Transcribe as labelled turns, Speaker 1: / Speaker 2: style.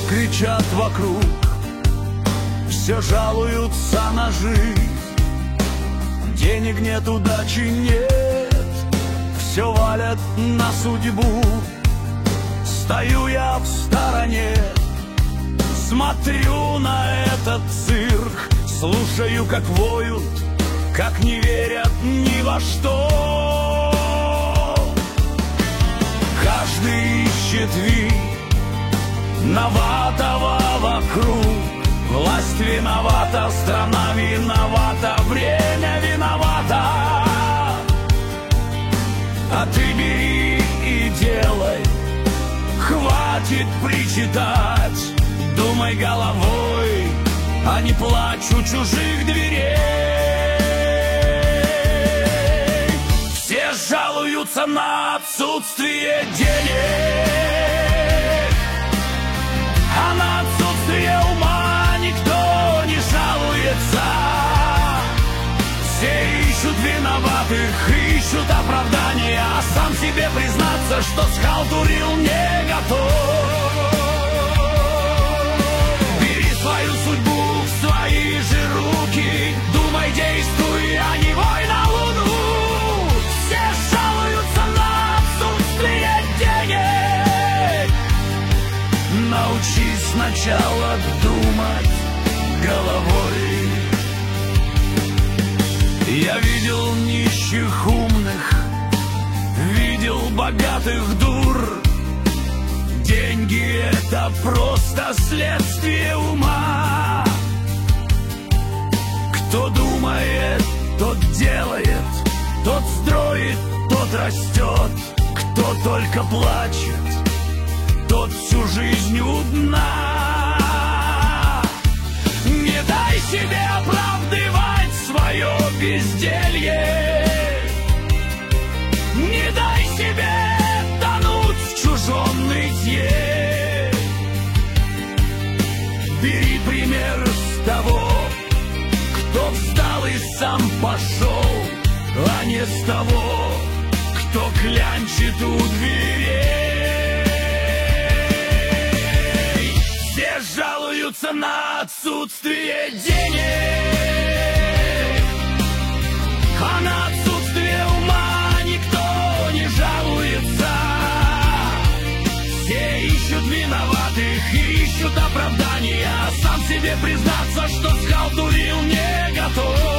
Speaker 1: кричат вокруг, все жалуются на жизнь. Денег нет, удачи нет, все валят на судьбу. Стою я в стороне, смотрю на этот цирк, слушаю, как воют, как не верят ни во что. Каждый ищет виноватого вокруг. Власть виновата, страна виновата, время виновата. А ты бери и делай, хватит причитать. Думай головой, а не плачь у чужих дверей. Все жалуются на отсутствие денег, а на отсутствие ума никто не жалуется. Все ищут виноватых, ищут оправдания, а сам себе признаться, что схалтурил, не готов. Бери свою судьбу в свои же руки, думай, действуй, а не вой на луну. Все жалуются на отсутствие денег. Научись сначала думать головой. Я видел нищих умных, видел богатых дур. Деньги — это просто следствие ума. Кто думает, тот делает, тот строит, тот растет. Кто только плачет, тот всю жизнь у дна. Не дай себе оправдывать свое безделье. Не дай себе тонуть в чужом нытье. Бери пример с того, кто встал и сам пошел, а не с того, кто клянчит у дверей. Все жалуются на отсутствие денег, а на отсутствие ума никто не жалуется. Все ищут виноватых, ищут оправдания, а сам себе признаться, что схалтурил, не готов.